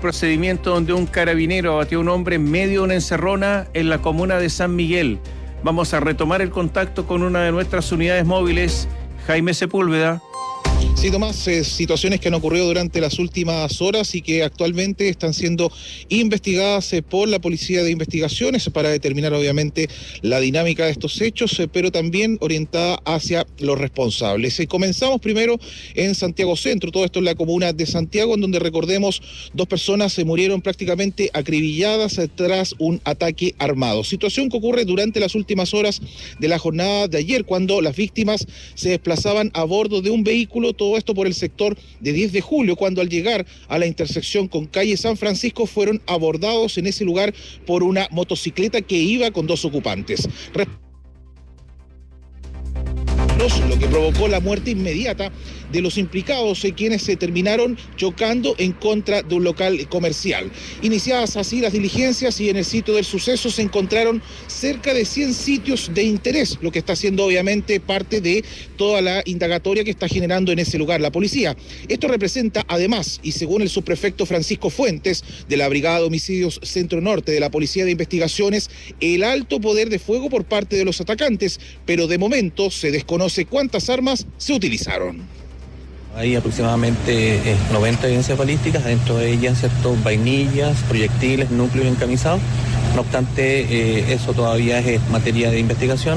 procedimiento donde un carabinero abatió a un hombre en medio de una encerrona en la comuna de San Miguel. Vamos a retomar el contacto con una de nuestras unidades móviles, Jaime Sepúlveda. Sí, Tomás, situaciones que han ocurrido durante las últimas horas y que actualmente están siendo investigadas por la Policía de Investigaciones para determinar obviamente la dinámica de estos hechos, pero también orientada hacia los responsables. Comenzamos primero en Santiago Centro, todo esto en la comuna de Santiago, en donde recordemos 2 personas se murieron prácticamente acribilladas tras un ataque armado. Situación que ocurre durante las últimas horas de la jornada de ayer, cuando las víctimas se desplazaban a bordo de un vehículo, todo esto por el sector de 10 de julio, cuando al llegar a la intersección con calle San Francisco fueron abordados en ese lugar por una motocicleta que iba con 2 ocupantes. Lo que provocó la muerte inmediata de los implicados, quienes se terminaron chocando en contra de un local comercial. Iniciadas así las diligencias y en el sitio del suceso se encontraron cerca de 100 sitios de interés, lo que está siendo obviamente parte de toda la indagatoria que está generando en ese lugar la policía. Esto representa además, y según el subprefecto Francisco Fuentes de la Brigada de Homicidios Centro Norte de la Policía de Investigaciones, el alto poder de fuego por parte de los atacantes, pero de momento se desconoce cuántas armas se utilizaron. Hay aproximadamente 90 evidencias balísticas, dentro de ellas ciertos vainillas, proyectiles, núcleos encamisados. No obstante, eso todavía es materia de investigación.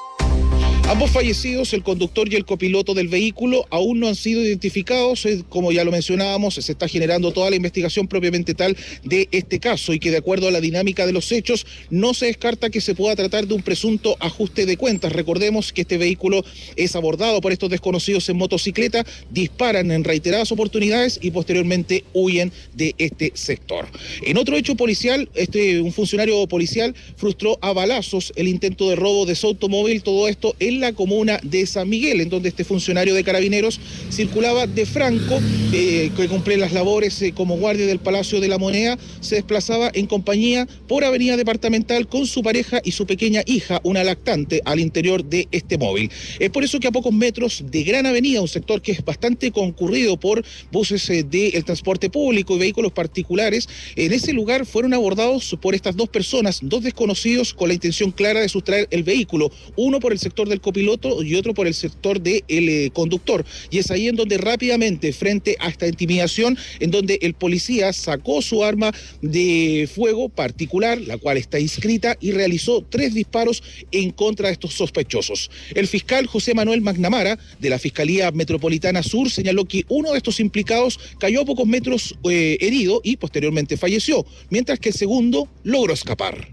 Ambos fallecidos, el conductor y el copiloto del vehículo, aún no han sido identificados. Como ya lo mencionábamos, se está generando toda la investigación propiamente tal de este caso y que de acuerdo a la dinámica de los hechos no se descarta que se pueda tratar de un presunto ajuste de cuentas. Recordemos que este vehículo es abordado por estos desconocidos en motocicleta, disparan en reiteradas oportunidades y posteriormente huyen de este sector. En otro hecho policial, un funcionario policial frustró a balazos el intento de robo de su automóvil, todo esto en la comuna de San Miguel, en donde este funcionario de Carabineros circulaba de franco, que cumple las labores como guardia del Palacio de la Moneda, se desplazaba en compañía por avenida departamental con su pareja y su pequeña hija, una lactante, al interior de este móvil. Es por eso que a pocos metros de Gran Avenida, un sector que es bastante concurrido por buses del transporte público y vehículos particulares, en ese lugar fueron abordados por estas 2 personas, 2 desconocidos con la intención clara de sustraer el vehículo, uno por el sector del copiloto y otro por el sector del conductor. Y es ahí en donde rápidamente, frente a esta intimidación, en donde el policía sacó su arma de fuego particular, la cual está inscrita, y realizó 3 disparos en contra de estos sospechosos. El fiscal José Manuel Magnamara, de la Fiscalía Metropolitana Sur, señaló que uno de estos implicados cayó a pocos metros herido y posteriormente falleció, mientras que el segundo logró escapar.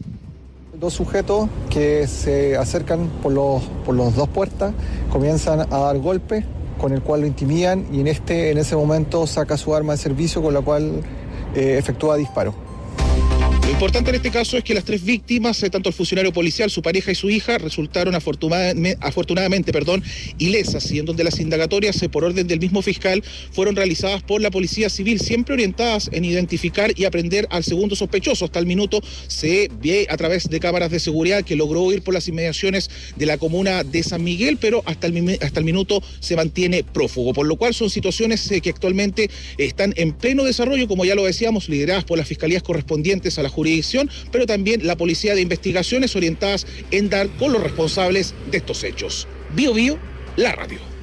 2 sujetos que se acercan por los 2 puertas, comienzan a dar golpes, con el cual lo intimidan y en ese momento saca su arma de servicio, con la cual efectúa disparos. Lo importante en este caso es que las 3 víctimas, tanto el funcionario policial, su pareja y su hija, resultaron afortunadamente ilesas, y en donde las indagatorias, por orden del mismo fiscal, fueron realizadas por la Policía Civil, siempre orientadas en identificar y aprender al segundo sospechoso. Hasta el minuto se ve a través de cámaras de seguridad que logró huir por las inmediaciones de la comuna de San Miguel, pero hasta el minuto se mantiene prófugo, por lo cual son situaciones que actualmente están en pleno desarrollo, como ya lo decíamos, lideradas por las fiscalías correspondientes a la jurisdicción, pero también la Policía de Investigaciones orientadas en dar con los responsables de estos hechos. Bío Bío, la radio.